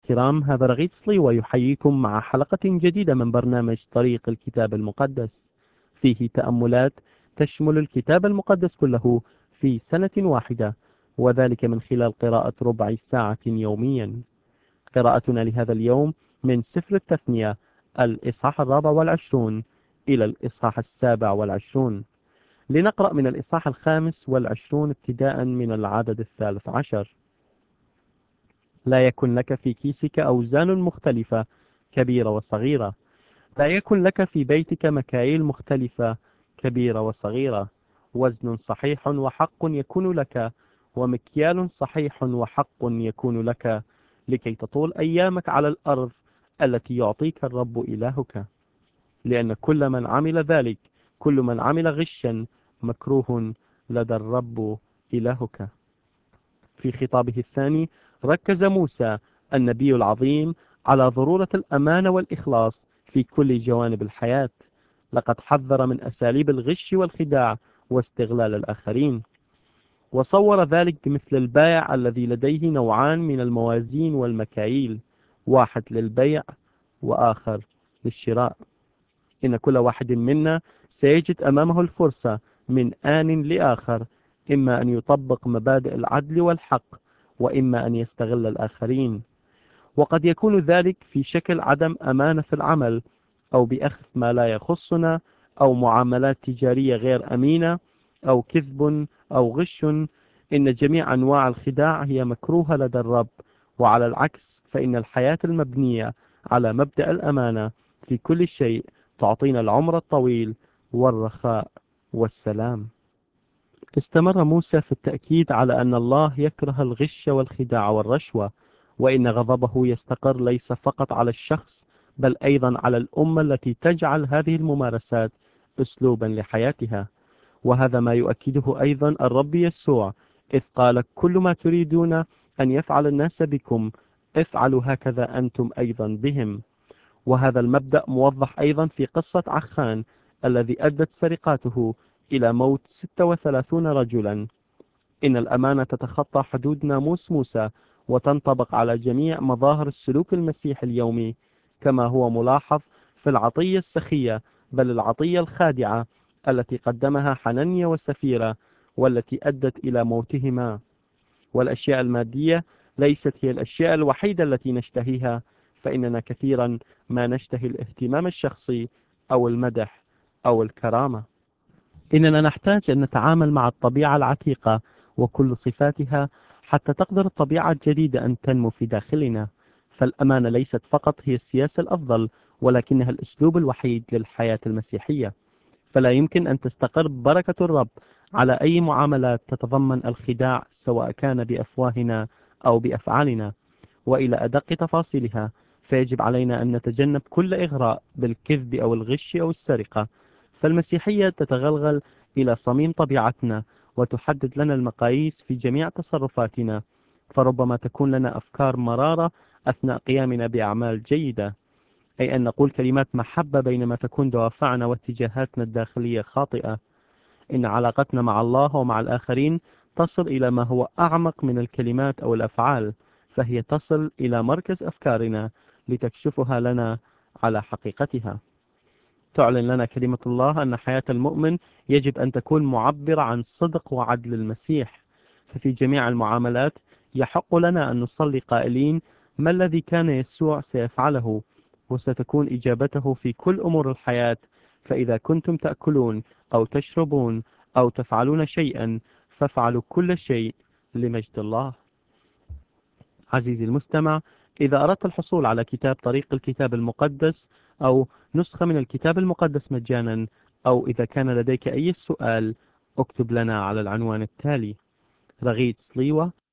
الكرام، هذا رغيد سليوة يحييكم مع حلقة جديدة من برنامج طريق الكتاب المقدس، فيه تأملات تشمل الكتاب المقدس كله في سنة واحدة، وذلك من خلال قراءة ربع ساعة يوميا. قراءتنا لهذا اليوم من سفر التثنية، الإصحاح 24 إلى الإصحاح 27. لنقرأ من الإصحاح 25 ابتداء من العدد 13. لا يكن لك في كيسك أوزان مختلفة كبيرة وصغيرة، لا يكن لك في بيتك مكاييل مختلفة كبيرة وصغيرة، وزن صحيح وحق يكون لك، ومكيال صحيح وحق يكون لك، لكي تطول أيامك على الأرض التي يعطيك الرب إلهك. لأن كل من عمل ذلك، كل من عمل غشا، مكروه لدى الرب إلهك. في خطابه الثاني ركز موسى النبي العظيم على ضرورة الأمانة والإخلاص في كل جوانب الحياة. لقد حذر من أساليب الغش والخداع واستغلال الآخرين، وصور ذلك بمثل البائع الذي لديه نوعان من الموازين والمكاييل، واحد للبيع وآخر للشراء. إن كل واحد منا سيجد أمامه الفرصة من آن لآخر، إما أن يطبق مبادئ العدل والحق، وإما أن يستغل الآخرين. وقد يكون ذلك في شكل عدم أمانة في العمل، أو بأخذ ما لا يخصنا، أو معاملات تجارية غير أمينة، أو كذب أو غش. إن جميع أنواع الخداع هي مكروهة لدى الرب. وعلى العكس، فإن الحياة المبنية على مبدأ الأمانة في كل شيء تعطينا العمر الطويل والرخاء والسلام. استمر موسى في التأكيد على أن الله يكره الغش والخداع والرشوة، وإن غضبه يستقر ليس فقط على الشخص، بل أيضا على الأمة التي تجعل هذه الممارسات أسلوبا لحياتها. وهذا ما يؤكده أيضا الرب يسوع، إذ قال: كل ما تريدون أن يفعل الناس بكم، افعلوا هكذا أنتم أيضا بهم. وهذا المبدأ موضح أيضا في قصة عخان الذي أدت سرقاته إلى موت 36 رجلا. إن الأمانة تتخطى حدود ناموس موسى، وتنطبق على جميع مظاهر السلوك المسيحي اليومي، كما هو ملاحظ في العطية السخية، بل العطية الخادعة التي قدمها حنانيا وسفيرة، والتي أدت إلى موتهما. والأشياء المادية ليست هي الأشياء الوحيدة التي نشتهيها، فإننا كثيرا ما نشتهي الاهتمام الشخصي أو المدح أو الكرامة. إننا نحتاج أن نتعامل مع الطبيعة العتيقة وكل صفاتها، حتى تقدر الطبيعة الجديدة أن تنمو في داخلنا. فالأمانة ليست فقط هي السياسة الأفضل، ولكنها الأسلوب الوحيد للحياة المسيحية. فلا يمكن أن تستقر بركة الرب على أي معاملات تتضمن الخداع، سواء كان بأفواهنا أو بأفعالنا. وإلى أدق تفاصيلها، فيجب علينا أن نتجنب كل إغراء بالكذب أو الغش أو السرقة. فالمسيحية تتغلغل إلى صميم طبيعتنا، وتحدد لنا المقاييس في جميع تصرفاتنا. فربما تكون لنا أفكار مرارة أثناء قيامنا بأعمال جيدة، أي أن نقول كلمات محبة بينما تكون دوافعنا واتجاهاتنا الداخلية خاطئة. إن علاقتنا مع الله ومع الآخرين تصل إلى ما هو أعمق من الكلمات أو الأفعال، فهي تصل إلى مركز أفكارنا لتكشفها لنا على حقيقتها. تعلن لنا كلمة الله أن حياة المؤمن يجب أن تكون معبرة عن صدق وعدل المسيح. ففي جميع المعاملات يحق لنا أن نصلي قائلين: ما الذي كان يسوع سيفعله؟ وستكون إجابته في كل أمور الحياة: فإذا كنتم تأكلون أو تشربون أو تفعلون شيئا، فافعلوا كل شيء لمجد الله. عزيزي المستمع، إذا أردت الحصول على كتاب طريق الكتاب المقدس، أو نسخة من الكتاب المقدس مجانا، أو إذا كان لديك أي سؤال، اكتب لنا على العنوان التالي: رغيد سليوة،